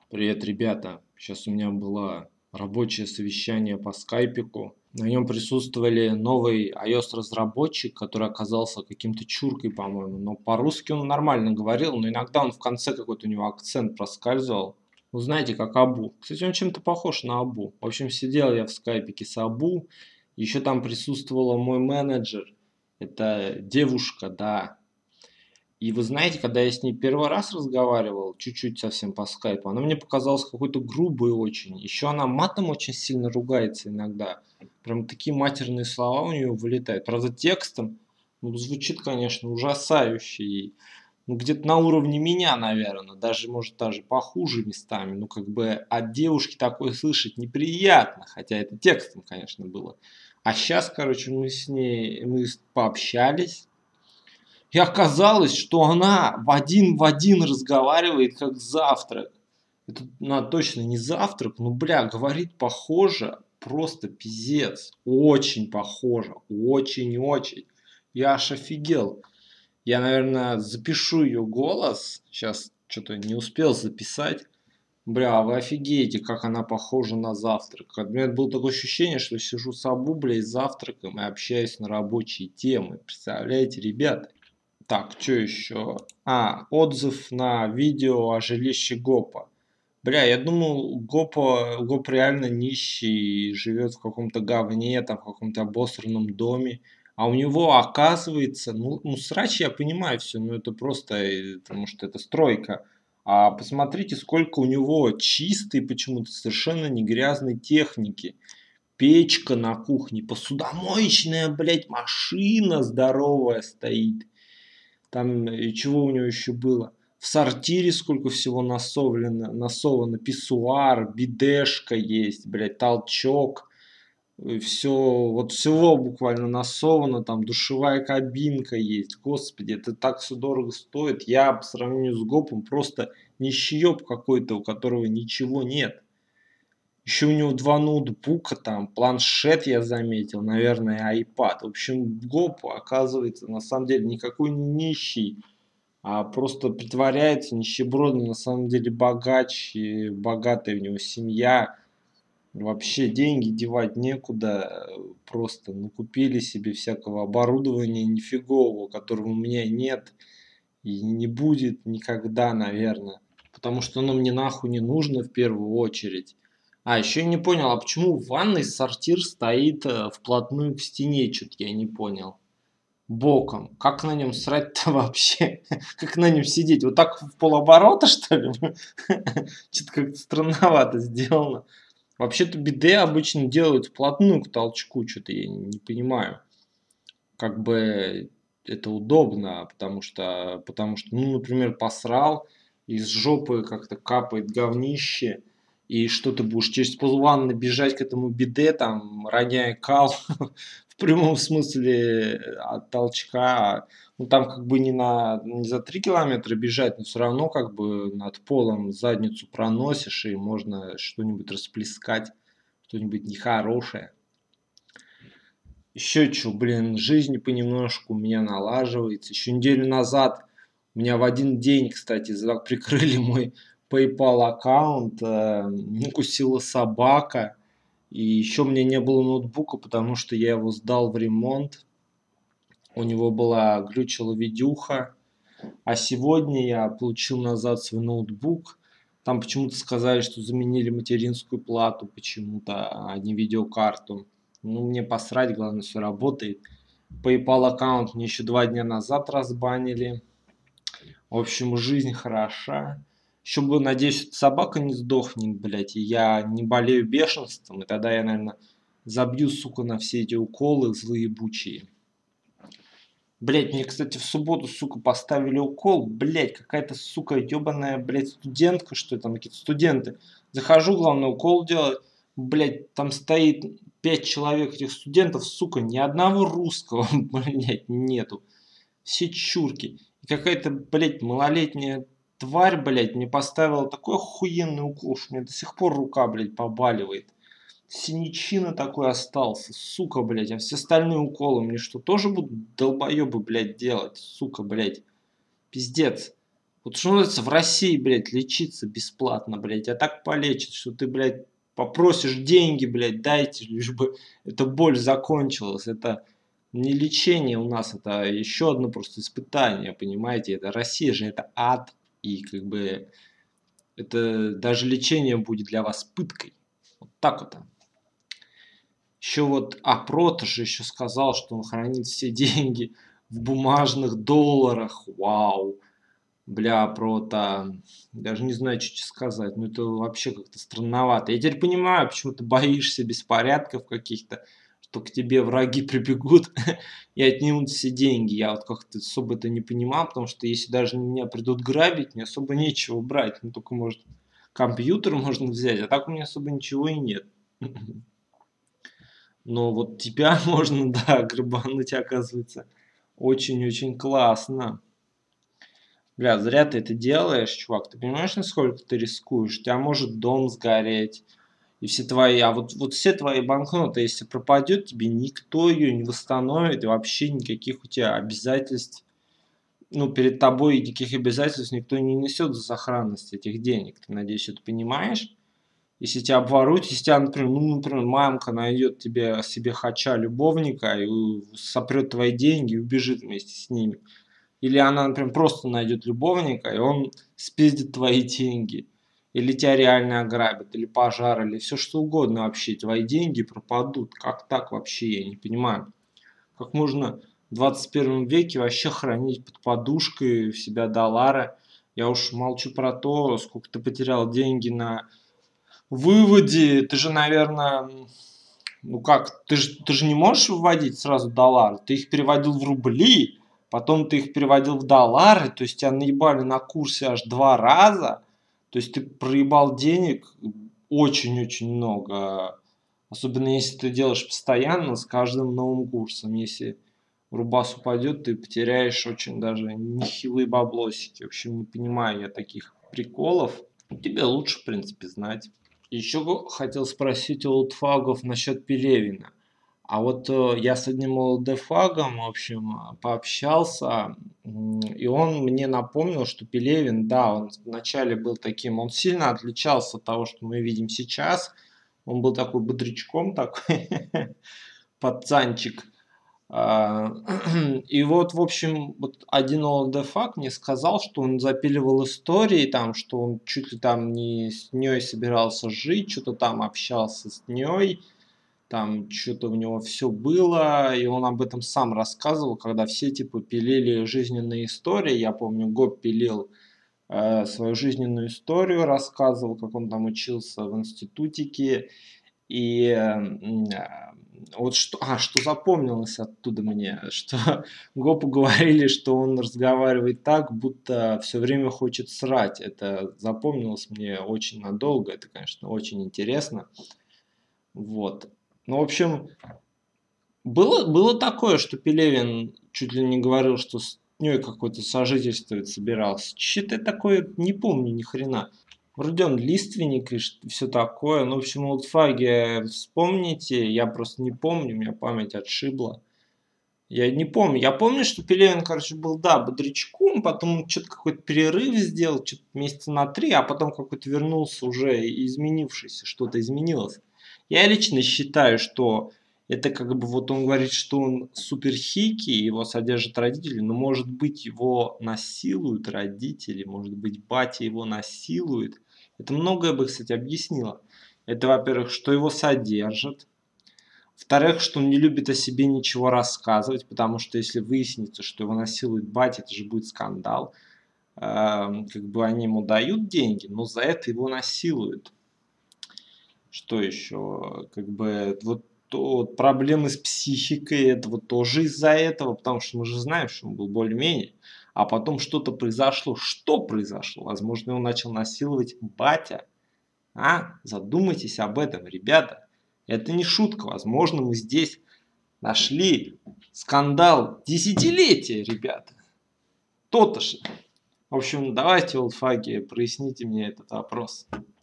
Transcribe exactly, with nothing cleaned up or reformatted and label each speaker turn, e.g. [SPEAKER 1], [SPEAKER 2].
[SPEAKER 1] Привет, ребята! Сейчас у меня было рабочее совещание по скайпику. На нем присутствовали новый iOS-разработчик, который оказался каким-то чуркой, по-моему. Но по-русски он нормально говорил, но иногда он в конце какой-то у него акцент проскальзывал. Ну, знаете, как Абу. Кстати, он чем-то похож на Абу. В общем, сидел я в скайпике с Абу. Еще там присутствовала мой менеджер. Это девушка, да. И вы знаете, когда я с ней первый раз разговаривал, чуть-чуть совсем по скайпу, она мне показалась какой-то грубой очень. Еще она матом очень сильно ругается иногда. Прям такие матерные слова у нее вылетают. Правда, текстом ну, звучит, конечно, ужасающе. И, ну, где-то на уровне меня, наверное. Даже, может, даже похуже местами. Ну, как бы от девушки такое слышать неприятно. Хотя это текстом, конечно, было. А сейчас, короче, мы с ней мы пообщались. И оказалось, что она в один в один разговаривает как завтрак. Это ну, точно не завтрак, но, бля, говорит похоже, просто пиздец. Очень похоже, очень-очень. Я аж офигел. Я, наверное, запишу ее голос. Сейчас что-то не успел записать. Бля, вы офигеете, как она похожа на завтрак. У меня было такое ощущение, что сижу с Абу, бля, с завтраком и общаюсь на рабочие темы. Представляете, ребята? Так, что еще? А, отзыв на видео о жилище Гопа. Бля, я думал, Гопа, Гоп реально нищий, живет в каком-то говне, там, в каком-то обосранном доме. А у него, оказывается, ну, ну срач я понимаю все, но это просто, э, потому что это стройка. А посмотрите, сколько у него чистой, почему-то совершенно не грязной техники. Печка на кухне, посудомоечная, блядь, машина здоровая стоит. Там и чего у него еще было? В сортире сколько всего насовлено, насовано, писсуар, бидешка есть, блядь, толчок. Все, вот всего буквально насовано, там душевая кабинка есть. Господи, это так все дорого стоит. Я по сравнению с ГОПом просто нищеёб какой-то, у которого ничего нет. Еще у него два ноутбука, там планшет я заметил, наверное, iPad. В общем, ГОП оказывается на самом деле никакой не нищий, а просто притворяется нищебродом, на самом деле богач, и богатая у него семья, вообще деньги девать некуда, просто накупили себе всякого оборудования нифигового, которого у меня нет и не будет никогда, наверное, потому что оно мне нахуй не нужно в первую очередь. А, еще не понял, а почему в ванной сортир стоит э, вплотную к стене, что-то я не понял боком. Как на нем срать-то вообще? Как на нем сидеть? Вот так в полоборота, что ли? Что-то как-то странновато сделано. Вообще-то биде обычно делают вплотную к толчку, что-то я не понимаю. Как бы это удобно, потому что, потому что, ну, например, посрал, из жопы как-то капает говнище, и что ты будешь через полванны бежать к этому биде, там, роняя кал, в прямом смысле от толчка. Ну, там как бы не, на, не за три километра бежать, но все равно как бы над полом задницу проносишь, и можно что-нибудь расплескать, что-нибудь нехорошее. Еще что, блин, жизнь понемножку у меня налаживается. Еще неделю назад у меня в один день, кстати, за- прикрыли мой PayPal аккаунт, э, укусила собака. И еще у меня не было ноутбука, потому что я его сдал в ремонт. У него была глючила видюха. А сегодня я получил назад свой ноутбук. Там почему-то сказали, что заменили материнскую плату почему-то, а не видеокарту. Ну, мне посрать, главное, все работает. PayPal аккаунт мне еще два дня назад разбанили. В общем, жизнь хороша. Еще бы, надеюсь, эта собака не сдохнет, блядь, и я не болею бешенством, и тогда я, наверное, забью, сука, на все эти уколы злые бучие. Блять, мне, кстати, в субботу, сука, поставили укол. Блять, какая-то, сука, ебаная, блять, студентка, что там, какие-то студенты. Захожу, главное, укол делать. Блять, там стоит пять человек этих студентов, сука, ни одного русского, блять, нету. Все чурки. И какая-то, блять, малолетняя тварь, блять, мне поставила такой охуенный укол, что у меня до сих пор рука, блять, побаливает. Синячина такой остался, сука, блядь. А все остальные уколы мне что, тоже будут долбоебы, блядь, делать? Сука, блядь. Пиздец. Вот что называется, в России, блядь, лечиться бесплатно, блядь, а так полечат, что ты, блядь, попросишь деньги, блядь, дайте, лишь бы эта боль закончилась. Это не лечение у нас, это еще одно просто испытание, понимаете? Это Россия же, это ад, и как бы это даже лечение будет для вас пыткой. Вот так вот. Еще вот, а Протас же еще сказал, что он хранит все деньги в бумажных долларах. Вау. Бля, Прота, даже не знаю, что тебе сказать. Ну это вообще как-то странновато. Я теперь понимаю, почему ты боишься беспорядков каких-то, что к тебе враги прибегут и отнимут все деньги. Я вот как-то особо это не понимал, потому что если даже меня придут грабить, мне особо нечего брать. Ну только, может, компьютер можно взять, а так у меня особо ничего и нет. Но вот тебя можно, да, грабануть, оказывается, очень-очень классно. Бля, зря ты это делаешь, чувак. Ты понимаешь, насколько ты рискуешь? У тебя может дом сгореть. И все твои, а вот, вот все твои банкноты, если пропадет, тебе никто ее не восстановит. И вообще никаких у тебя обязательств, ну, перед тобой никаких обязательств никто не несет за сохранность этих денег. Ты, надеюсь, это понимаешь? Если тебя обворуют, если тебя, например, ну, например, мамка найдет тебе себе хача любовника и сопрет твои деньги и убежит вместе с ними. Или она, например, просто найдет любовника, и он спиздит твои деньги. Или тебя реально ограбят, или пожар, или все что угодно вообще. Твои деньги пропадут. Как так вообще, я не понимаю. Как можно в двадцать первом веке вообще хранить под подушкой в себя доллары? Я уж молчу про то, сколько ты потерял деньги на выводе. Ты же, наверное, ну как, ты же, ты же не можешь выводить сразу доллары. Ты их переводил в рубли, потом ты их переводил в доллары, то есть тебя наебали на курсе аж два раза. То есть ты проебал денег очень-очень много. Особенно если ты делаешь постоянно с каждым новым курсом. Если рубас упадет, ты потеряешь очень даже нехилые баблосики. В общем, не понимаю я таких приколов. Тебе лучше, в принципе, знать. Еще хотел спросить у олдфагов насчет Пелевина. А вот э, я с одним олдфагом, в общем, э, пообщался, м, и он мне напомнил, что Пелевин, да, он вначале был таким, он сильно отличался от того, что мы видим сейчас. Он был такой бодрячком, такой пацанчик. А, И вот, в общем, вот один олдфак мне сказал, что он запиливал истории, там, что он чуть ли там не с ней собирался жить, что-то там общался с ней, там что-то у него все было, и он об этом сам рассказывал, когда все типа пилили жизненные истории. Я помню, Гоп пилил э, свою жизненную историю, рассказывал, как он там учился в институтике, и м, а, вот что, а, что запомнилось оттуда мне, что Гопу говорили, что он разговаривает так, будто все время хочет срать. Это запомнилось мне очень надолго, это, конечно, очень интересно. Вот. Ну, в общем, было, было такое, что Пелевин чуть ли не говорил, что с ней какое-то сожительствовать собирался. Что-то такое не помню ни хрена. Вроде он лиственник и все такое. Ну, в общем, олдфаги вспомните. Я просто не помню, у меня память отшибла. Я не помню. Я помню, что Пелевин, короче, был, да, бодрячком, потом он что-то какой-то перерыв сделал, что-то месяца на три, а потом какой-то вернулся уже изменившийся, что-то изменилось. Я лично считаю, что это как бы вот он говорит, что он супер хики, его содержат родители, но может быть его насилуют родители, может быть батя его насилует. Это многое бы, кстати, объяснило. Это, во-первых, что его содержат. Во-вторых, что он не любит о себе ничего рассказывать, потому что если выяснится, что его насилует батя, это же будет скандал. Эм, как бы они ему дают деньги, но за это его насилуют. Что еще? Как бы вот, то, вот проблемы с психикой, это вот тоже из-за этого, потому что мы же знаем, что он был более-менее. А потом что-то произошло. Что произошло? Возможно, он начал насиловать батя. А? Задумайтесь об этом, ребята. Это не шутка. Возможно, мы здесь нашли скандал десятилетия, ребята. То-то же. В общем, давайте, олдфаги, проясните мне этот вопрос.